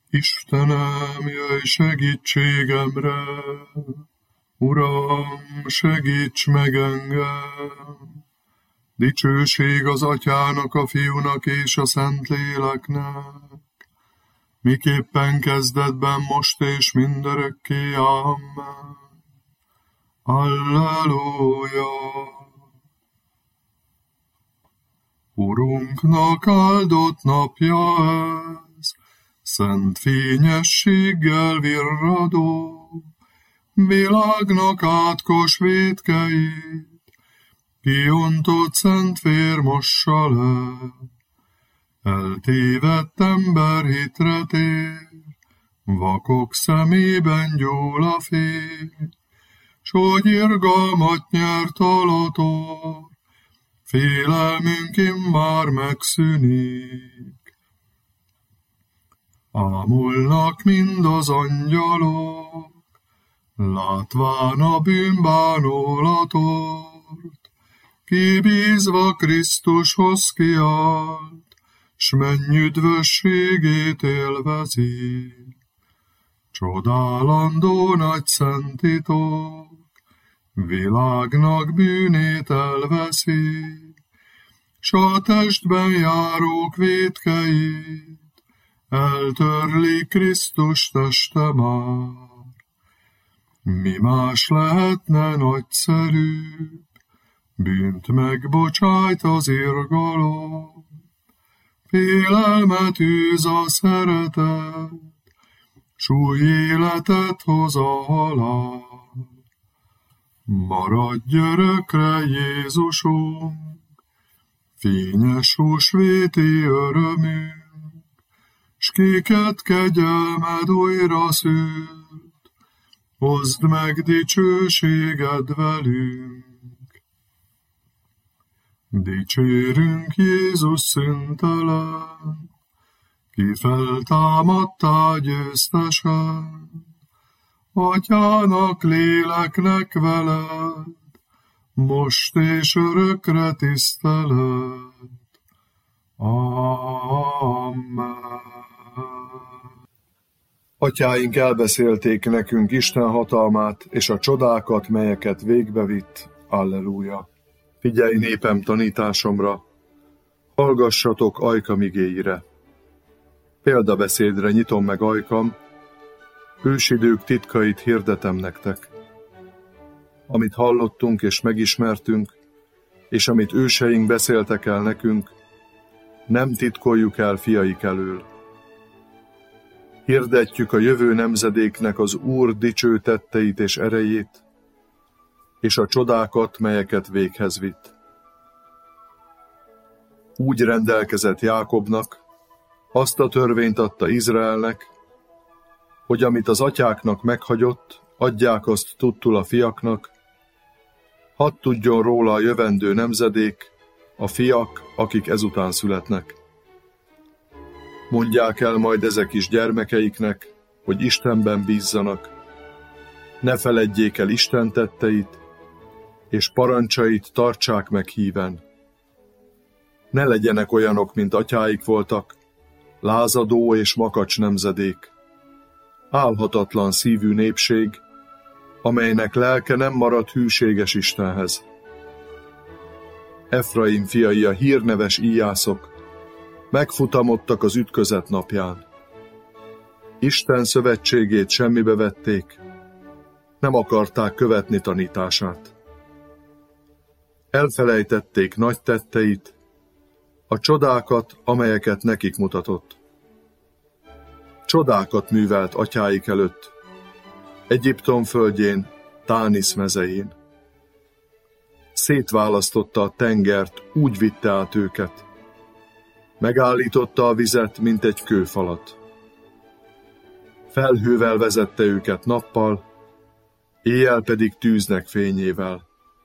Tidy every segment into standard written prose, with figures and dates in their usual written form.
Istenem, jöjj segítségemre, Uram, segíts meg engem! Dicsőség az Atyának, a Fiúnak és a Szentléleknek, miképpen kezdetben, most és mindörökké. Amen. Alleluja! Urunknak áldott napja ez, szent fényességgel virradó, világnak átkos vétkeit, kiontott szent vér mossa le. Eltévedt ember hitre tér, vakok szemében gyúl a fény, s hogy irgalmat nyert alator, félelmünk immár megszűnik. Ámulnak mind az angyalok, látván a bűnbánulatort, kibízva Krisztushoz kiált, s mennyüdvösségét élvezi. Csodálandó nagy szent titok, világnak bűnét elveszi, s a testben járók vétkeit eltörli Krisztus teste már. Mi más lehetne nagyszerűbb, bűnt megbocsájt az irgalom, félelmet űz a szeretet, s új életet hoz a halál. Maradj örökre, Jézusunk, fényes húsvéti örömünk, s kéket kegyelmed újra szült, hozd meg dicsőséged velünk. Dicsérünk Jézus szüntelen, ki feltámadtál győztesen, Atyának, léleknek veled, most és örökre tisztelet. Amen. Atyáink elbeszélték nekünk Isten hatalmát és a csodákat, melyeket végbevitt. Alleluja. Figyelj, népem, tanításomra, hallgassatok ajkam igéire. Példabeszédre nyitom meg ajkam, ősidők titkait hirdetem nektek. Amit hallottunk és megismertünk, és amit őseink beszéltek el nekünk, nem titkoljuk el fiaik elől. Hirdetjük a jövő nemzedéknek az Úr dicső tetteit és erejét, és a csodákat, melyeket véghez vitt. Úgy rendelkezett Jákobnak, azt a törvényt adta Izraelnek, hogy amit az atyáknak meghagyott, adják azt tudtul a fiaknak, hadd tudjon róla a jövendő nemzedék, a fiak, akik ezután születnek. Mondják el majd ezek is gyermekeiknek, hogy Istenben bízzanak. Ne feledjék el Isten tetteit, és parancsait tartsák meg híven. Ne legyenek olyanok, mint atyáik voltak, lázadó és makacs nemzedék, álhatatlan szívű népség, amelynek lelke nem maradt hűséges Istenhez. Efraim fiai, a hírneves íjászok, megfutamodtak az ütközet napján. Isten szövetségét semmibe vették, nem akarták követni tanítását. Elfelejtették nagy tetteit, a csodákat, amelyeket nekik mutatott. Csodákat művelt atyáik előtt, Egyiptom földjén, Tánisz mezején. Szétválasztotta a tengert, úgy vitte át őket. Megállította a vizet, mint egy kőfalat. Felhővel vezette őket nappal, éjjel pedig tűznek fényével.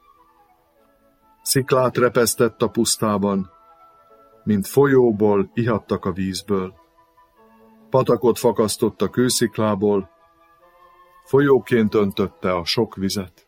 Sziklát repesztett a pusztában, mint folyóból ihattak a vízből. Patakot fakasztott a kősziklából, folyóként öntötte a sok vizet.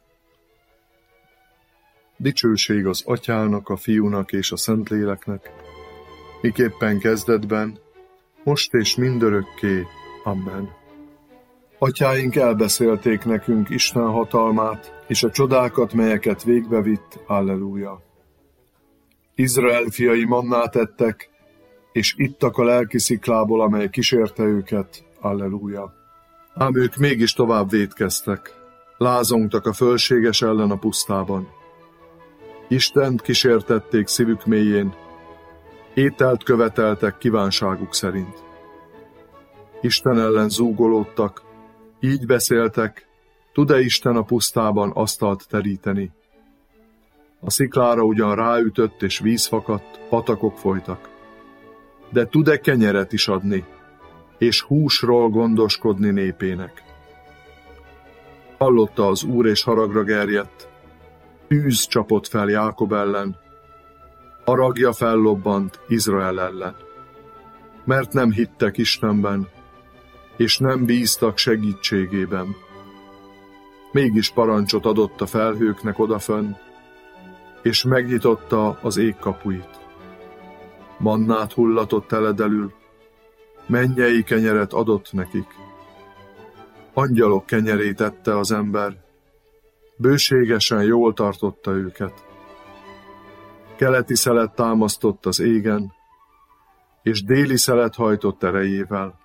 Dicsőség az Atyának, a Fiúnak és a Szentléleknek, miképpen kezdetben, most és mindörökké. Amen. Atyáink elbeszélték nekünk Isten hatalmát, és a csodákat, melyeket végbevitt. Alleluja. Izrael fiai mannát ettek, és ittak a lelki sziklából, amely kísérte őket. Alleluja. Ám ők mégis tovább vétkeztek, lázongtak a fölséges ellen a pusztában. Istent kísértették szívük mélyén, ételt követeltek kívánságuk szerint. Isten ellen zúgolódtak, így beszéltek, tud-e Isten a pusztában asztalt teríteni? A sziklára ugyan ráütött és víz fakadt, patakok folytak. De tud-e kenyeret is adni, és húsról gondoskodni népének? Hallotta az Úr, és haragra gerjedt. Tűz csapott fel Jákob ellen, haragja fellobbant Izrael ellen. Mert nem hittek Istenben, és nem bíztak segítségében. Mégis parancsot adott a felhőknek odafönn, és megnyitotta az ég kapuit. Mannát hullatott teledelül, mennyei kenyeret adott nekik. Angyalok kenyerét ette az ember, bőségesen jól tartotta őket. Keleti szelet támasztott az égen, és déli szelet hajtott erejével.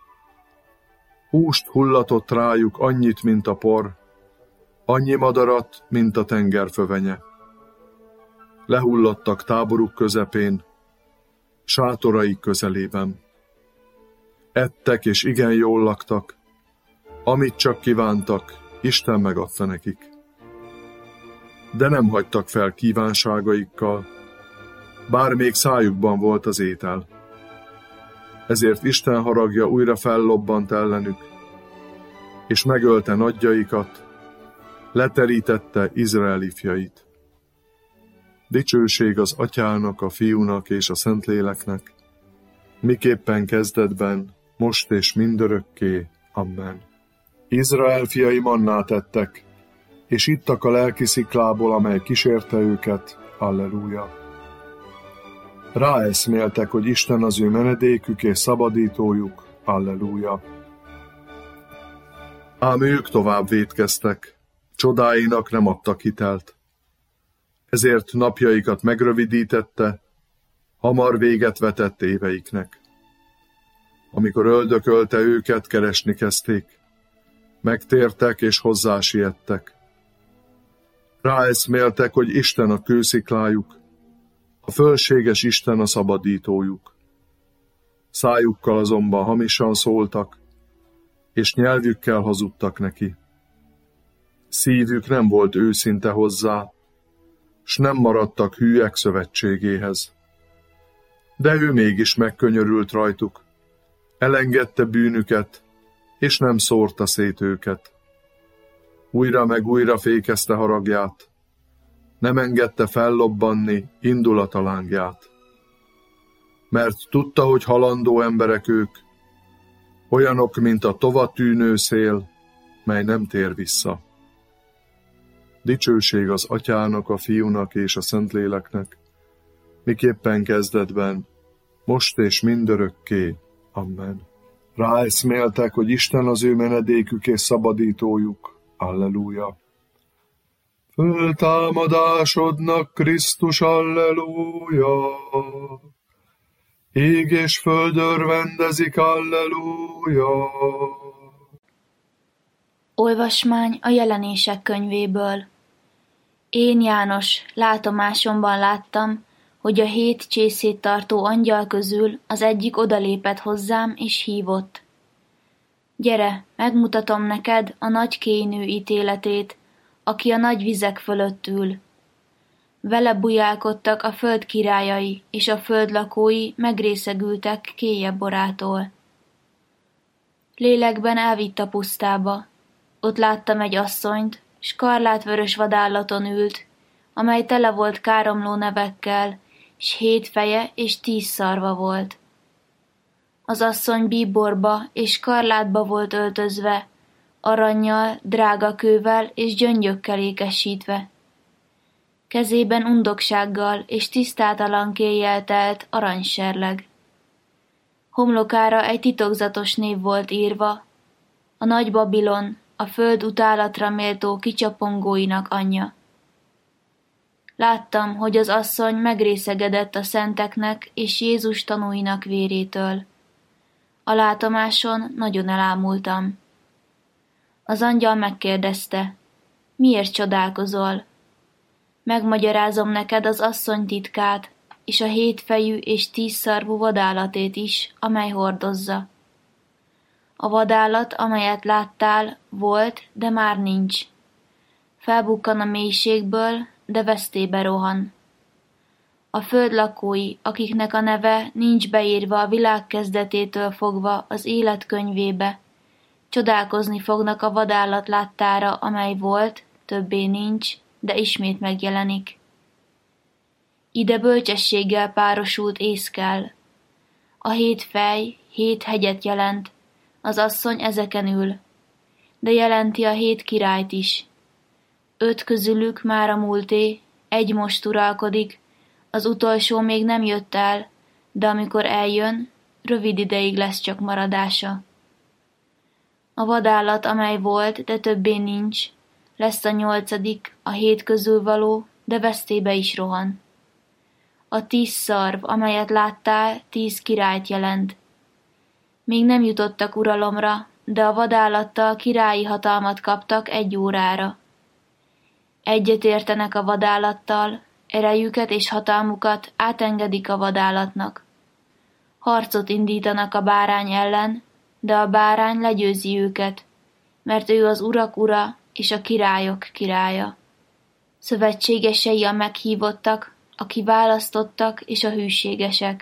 Húst hullatott rájuk annyit, mint a por, annyi madarat, mint a tenger fövenye. Lehullottak táboruk közepén, sátoraik közelében. Ettek és igen jól laktak, amit csak kívántak, Isten megadta nekik. De nem hagytak fel kívánságaikkal, bár még szájukban volt az étel. Ezért Isten haragja újra fellobbant ellenük, és megölte nagyjaikat, leterítette Izrael ifjait. Dicsőség az Atyának, a Fiúnak és a Szentléleknek, miképpen kezdetben, most és mindörökké. Amen. Izrael fiai mannát ettek, és ittak a lelki sziklából, amely kísérte őket. Alleluja. Ráeszméltek, hogy Isten az ő menedékük és szabadítójuk. Alleluja. Ám ők tovább vétkeztek, csodáinak nem adtak hitelt. Ezért napjaikat megrövidítette, hamar véget vetett éveiknek. Amikor öldökölte őket, keresni kezdték, megtértek és hozzásiettek. Ráeszméltek, hogy Isten a kősziklájuk, a fölséges Isten a szabadítójuk. Szájukkal azonban hamisan szóltak, és nyelvükkel hazudtak neki. Szívük nem volt őszinte hozzá, s nem maradtak hűek szövetségéhez. De ő mégis megkönyörült rajtuk, elengedte bűnüket, és nem szórta szét őket. Újra meg újra fékezte haragját, nem engedte fellobbanni indulatalángját. Mert tudta, hogy halandó emberek ők, olyanok, mint a tova tűnő szél, mely nem tér vissza. Dicsőség az Atyának, a Fiúnak és a Szentléleknek, miképpen kezdetben, most és mindörökké. Amen. Ráeszméltek, hogy Isten az ő menedékük és szabadítójuk. Alleluja. Föltámadásodnak, Krisztus, alleluja. Ég és föld örvendezik, alleluja. Olvasmány a Jelenések könyvéből. Én, János, látomásomban láttam, hogy a 7 csészét tartó angyal közül az egyik odalépett hozzám és hívott. Gyere, megmutatom neked a nagy kénő ítéletét, aki a nagy vizek fölött ül. Vele bujálkodtak a föld királyai, és a föld lakói megrészegültek kélyebborától. Lélekben elvitt a pusztába. Ott láttam egy asszonyt, skarlátvörös vadállaton ült, amely tele volt káromló nevekkel, s 7 feje és 10 szarva volt. Az asszony bíborba és skarlátba volt öltözve, arannyal, drága kővel és gyöngyökkel ékesítve. Kezében undoksággal és tisztátalan kéjjel telt aranyserleg. Homlokára egy titokzatos név volt írva, a Nagy Babilon, a föld utálatra méltó kicsapongóinak anyja. Láttam, hogy az asszony megrészegedett a szenteknek és Jézus tanúinak vérétől. A látomáson nagyon elámultam. Az angyal megkérdezte, miért csodálkozol? Megmagyarázom neked az asszony titkát, és a 7 fejű és 10 szarvú vadállatét is, amely hordozza. A vadállat, amelyet láttál, volt, de már nincs. Felbukkan a mélységből, de vesztébe rohan. A föld lakói, akiknek a neve nincs beírva a világ kezdetétől fogva az élet könyvébe, csodálkozni fognak a vadállat láttára, amely volt, többé nincs, de ismét megjelenik. Ide bölcsességgel párosult ész kell. A 7 fej 7 hegyet jelent, az asszony ezeken ül, de jelenti a 7 királyt is. 5 közülük már a múlté, 1 most uralkodik, az utolsó még nem jött el, de amikor eljön, rövid ideig lesz csak maradása. A vadállat, amely volt, de többé nincs, lesz a 8., a 7 közül való, de vesztébe is rohan. A 10 szarv, amelyet láttál, 10 királyt jelent. Még nem jutottak uralomra, de a vadállattal királyi hatalmat kaptak 1 órára. Egyet értenek a vadállattal, erejüket és hatalmukat átengedik a vadállatnak. Harcot indítanak a bárány ellen, de a bárány legyőzi őket, mert ő az urak ura és a királyok királya. Szövetségesei a meghívottak, a kiválasztottak és a hűségesek.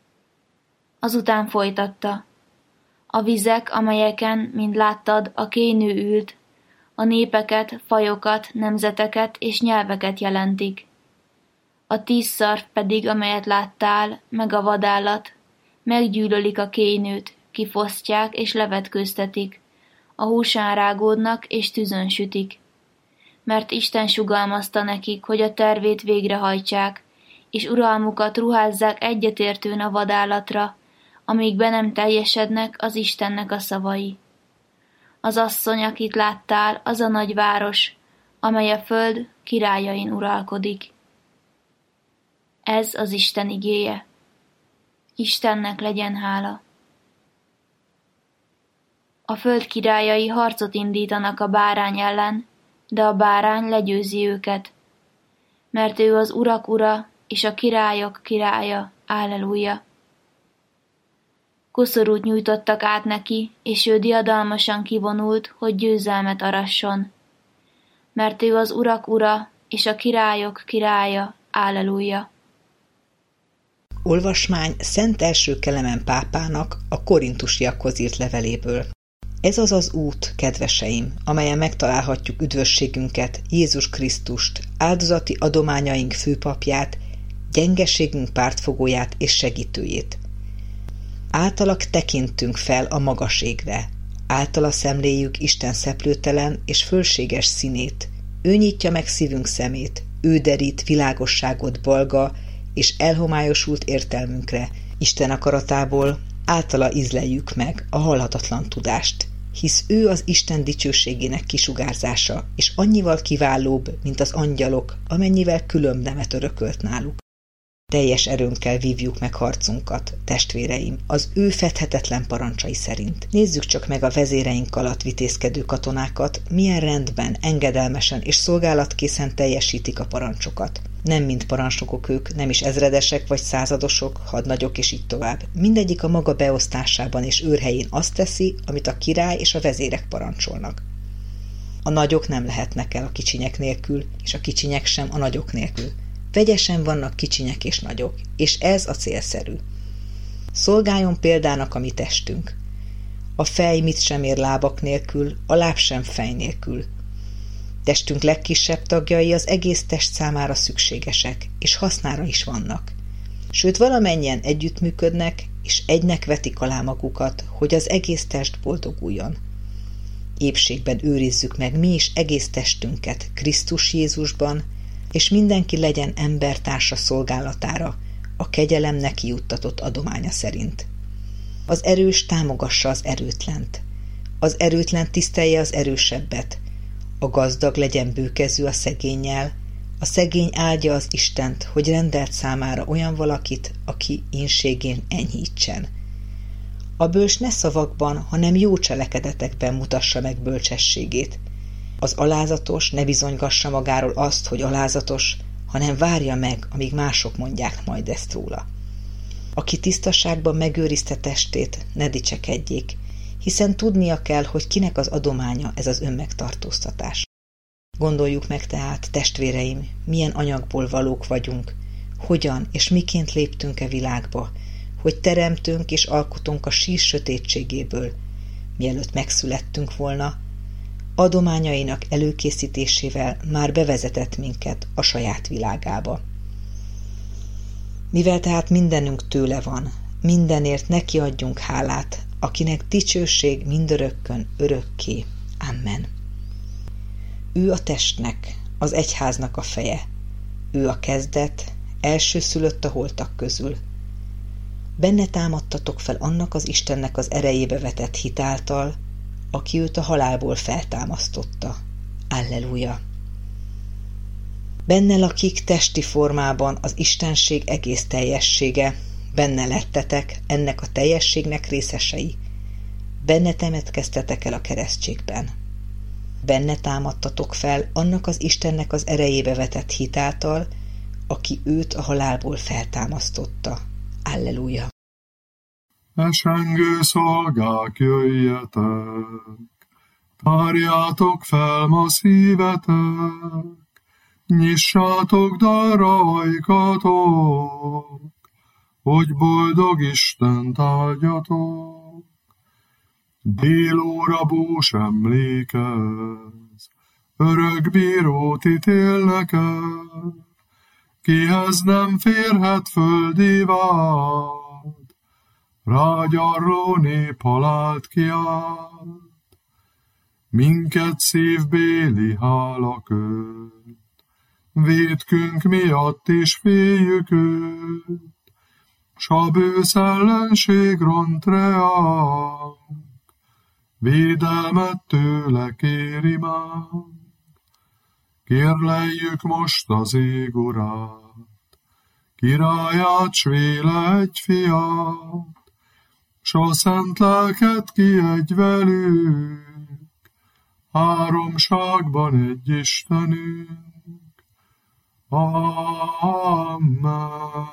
Azután folytatta. A vizek, amelyeken, mint láttad, a kénő ült, a népeket, fajokat, nemzeteket és nyelveket jelentik. A 10 szarv pedig, amelyet láttál, meg a vadállat, meggyűlölik a kénőt, kifosztják és levetkőztetik, a húsán rágódnak és tüzön sütik. Mert Isten sugalmazta nekik, hogy a tervét végrehajtsák, és uralmukat ruházzák egyetértően a vadállatra, amíg be nem teljesednek az Istennek a szavai. Az asszony, akit láttál, az a nagy város, amely a föld királyain uralkodik. Ez az Isten igéje. Istennek legyen hála. A föld királyai harcot indítanak a bárány ellen, de a bárány legyőzi őket, mert ő az urak ura és a királyok királya. Alleluja! Koszorút nyújtottak át neki, és ő diadalmasan kivonult, hogy győzelmet arasson, mert ő az urak ura és a királyok királya. Alleluja! Olvasmány Szent első Kelemen pápának a korintusiakhoz írt leveléből. Ez az az út, kedveseim, amelyen megtalálhatjuk üdvösségünket, Jézus Krisztust, áldozati adományaink főpapját, gyengeségünk pártfogóját és segítőjét. Általa tekintünk fel a magas égre, általa szemléljük Isten szeplőtelen és fölséges színét, ő nyitja meg szívünk szemét, ő derít világosságot balga és elhomályosult értelmünkre, Isten akaratából, általa ízleljük meg a halhatatlan tudást, hisz ő az Isten dicsőségének kisugárzása, és annyival kiválóbb, mint az angyalok, amennyivel különb nemet örökölt náluk. Teljes erőnkkel vívjuk meg harcunkat, testvéreim, az ő fedhetetlen parancsai szerint. Nézzük csak meg a vezéreink alatt vitézkedő katonákat, milyen rendben, engedelmesen és szolgálatkészen teljesítik a parancsokat. Nem mind parancsnokok ők, nem is ezredesek vagy századosok, hadnagyok és így tovább. Mindegyik a maga beosztásában és őrhelyén azt teszi, amit a király és a vezérek parancsolnak. A nagyok nem lehetnek el a kicsinyek nélkül, és a kicsinyek sem a nagyok nélkül. Vegyesen vannak kicsinyek és nagyok, és ez a célszerű. Szolgáljon példának a mi testünk. A fej mit sem ér lábak nélkül, a láb sem fej nélkül. Testünk legkisebb tagjai az egész test számára szükségesek, és hasznára is vannak. Sőt, valamennyien együttműködnek, és egynek vetik alá magukat, hogy az egész test boldoguljon. Épségben őrizzük meg mi is egész testünket Krisztus Jézusban, és mindenki legyen embertársa szolgálatára, a kegyelem neki juttatott adománya szerint. Az erős támogassa az erőtlent. Az erőtlen tisztelje az erősebbet. A gazdag legyen bőkezű a szegénnyel, a szegény áldja az Istent, hogy rendelt számára olyan valakit, aki ínségén enyhítsen. A bölcs ne szavakban, hanem jó cselekedetekben mutassa meg bölcsességét. Az alázatos ne bizonygassa magáról azt, hogy alázatos, hanem várja meg, amíg mások mondják majd ezt róla. Aki tisztaságban megőrizte testét, ne dicsekedjék, hiszen tudnia kell, hogy kinek az adománya ez az önmegtartóztatás. Gondoljuk meg tehát, testvéreim, milyen anyagból valók vagyunk, hogyan és miként léptünk-e világba, hogy teremtünk és alkotunk a sír sötétségéből, mielőtt megszülettünk volna, adományainak előkészítésével már bevezetett minket a saját világába. Mivel tehát mindenünk tőle van, mindenért neki adjunk hálát, akinek dicsőség mindörökkön örökké. Amen. Ő a testnek, az egyháznak a feje. Ő a kezdet, elsőszülött a holtak közül. Benne támadtatok fel annak az Istennek az erejébe vetett hit által, aki őt a halálból feltámasztotta. Alleluja! Benne lakik testi formában az istenség egész teljessége, benne lettetek ennek a teljességnek részesei. Benne temetkeztetek el a keresztségben. Benne támadtatok fel annak az Istennek az erejébe vetett hit által, aki őt a halálból feltámasztotta. Alleluja! Esengő szolgák, jöjjetek, tárjátok fel ma szívetek, nyissátok darra ajkatok, hogy boldog Istent áldjatok. Délóra bús emlékez, örök bírót ítélnek el, kihez nem férhet földi vád, rágyarló nép halált kiált. Minket szívbéli hála köt, vétkünk miatt is féljük őt, s a bősz ellenség ront reánk, védelmet tőle kéri már. Kérleljük most az ég urát, királyát, s véle egy fiát, s a szent lelket kiadj velük, háromságban egy Istenünk. Amen.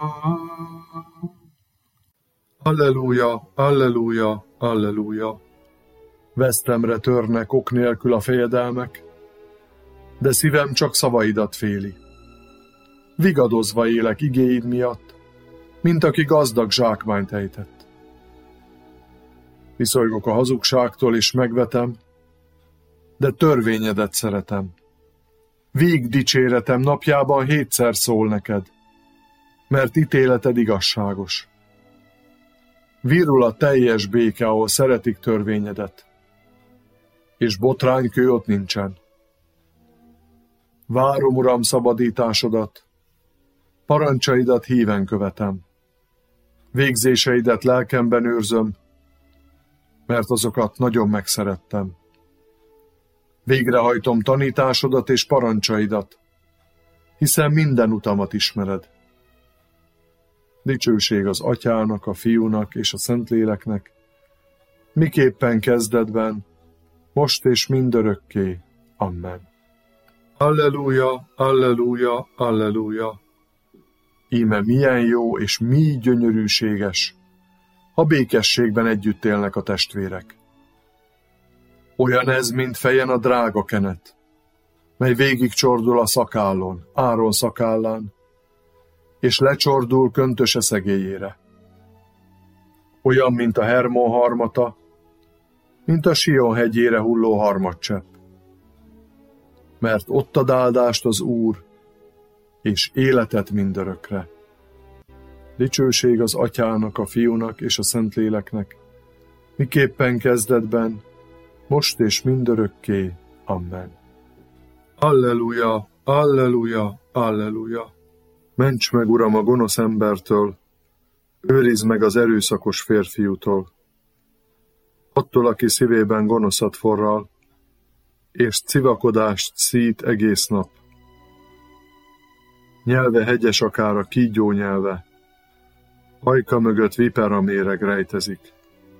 Alleluja, alleluja, alleluja. Vesztemre törnek ok nélkül a fejedelmek, de szívem csak szavaidat féli. Vigadozva élek igéid miatt, mint aki gazdag zsákmányt ejtett. Viszolygok a hazugságtól és megvetem, de törvényedet szeretem. Vég dicséretem napjában 7-szer szól neked, mert ítéleted igazságos. Virul a teljes béke, ahol szeretik törvényedet, és botránykő ott nincsen. Várom, Uram, szabadításodat, parancsaidat híven követem. Végzéseidet lelkemben őrzöm, mert azokat nagyon megszerettem. Végrehajtom tanításodat és parancsaidat, hiszen minden utamat ismered. Dicsőség az Atyának, a Fiúnak és a Szentléleknek, miképpen kezdetben, most és mindörökké. Amen. Alleluja, alleluja, alleluja. Íme milyen jó és mi gyönyörűséges, ha békességben együtt élnek a testvérek. Olyan ez, mint fejen a drága kenet, mely végigcsordul a szakállon, Áron szakállán, és lecsordul köntöse szegélyére. Olyan, mint a Hermon harmata, mint a Sion hegyére hulló harmadcsepp. Mert ott ad áldást az Úr, és életet mindörökre. Dicsőség az Atyának, a Fiúnak és a Szentléleknek, miképpen kezdetben, most és mindörökké. Amen. Alleluja, alleluja, alleluja. Ments meg, Uram, a gonosz embertől, őrizd meg az erőszakos férfiútól. attól, aki szívében gonoszat forral, és civakodást szít egész nap. Nyelve hegyes akár a kígyó nyelve, ajka mögött vipera méreg rejtezik.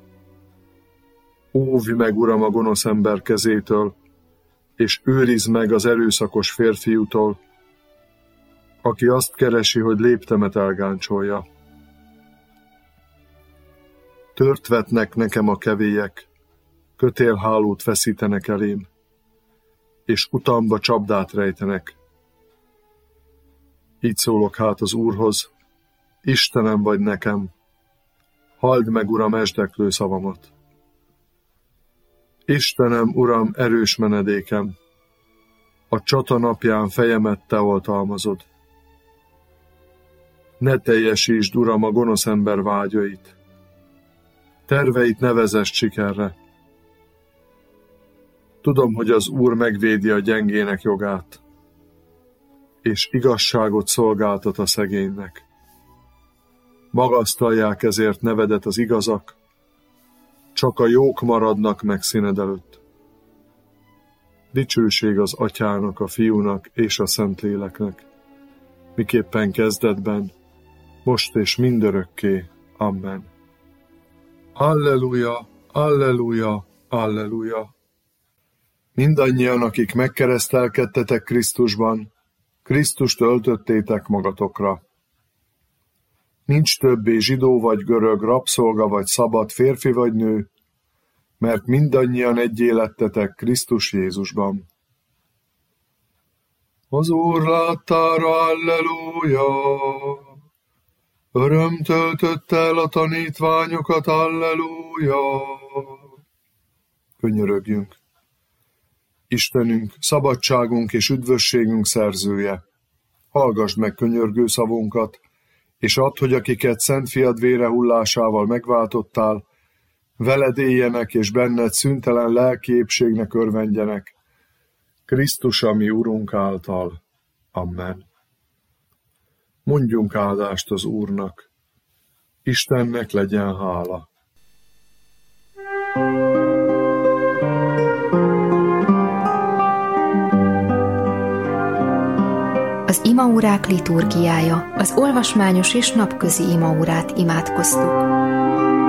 Óvj meg, Uram, a gonosz ember kezétől, és őrizd meg az erőszakos férfiútól, aki azt keresi, hogy léptemet elgáncsolja. Tört vetnek nekem a kevélyek, kötélhálót feszítenek elém, és utamba csapdát rejtenek. Így szólok hát az Úrhoz: Istenem vagy nekem, halld meg, Uram, esdeklő szavamat. Istenem, Uram, erős menedékem, a csata napján fejemet te oltalmazod. Ne teljesítsd, Uram, a gonosz ember vágyait, terveit ne vezess sikerre. Tudom, hogy az Úr megvédi a gyengének jogát, és igazságot szolgáltat a szegénynek. Magasztalják ezért nevedet az igazak, csak a jók maradnak meg színed előtt. Dicsőség az Atyának, a Fiúnak és a Szentléleknek, miképpen kezdetben, most és mindörökké. Amen. Alleluja, alleluja, alleluja. Mindannyian, akik megkeresztelkedtetek Krisztusban, Krisztust öltöttétek magatokra. Nincs többé zsidó vagy görög, rabszolga vagy szabad, férfi vagy nő, mert mindannyian egyé lettetek Krisztus Jézusban. Az Úr láttára, alleluja! Öröm töltött el a tanítványokat, alleluja! Könyörögjünk! Istenünk, szabadságunk és üdvösségünk szerzője, hallgasd meg könyörgő szavunkat, és add, hogy akiket Szent Fiad vére hullásával megváltottál, veled éljenek, és benned szüntelen lelki épségnek örvendjenek, Krisztus, a mi Urunk által. Amen. Mondjunk áldást az Úrnak. Istennek legyen hála. Az imaórák liturgiája, az olvasmányos és napközi imaórát imádkoztuk.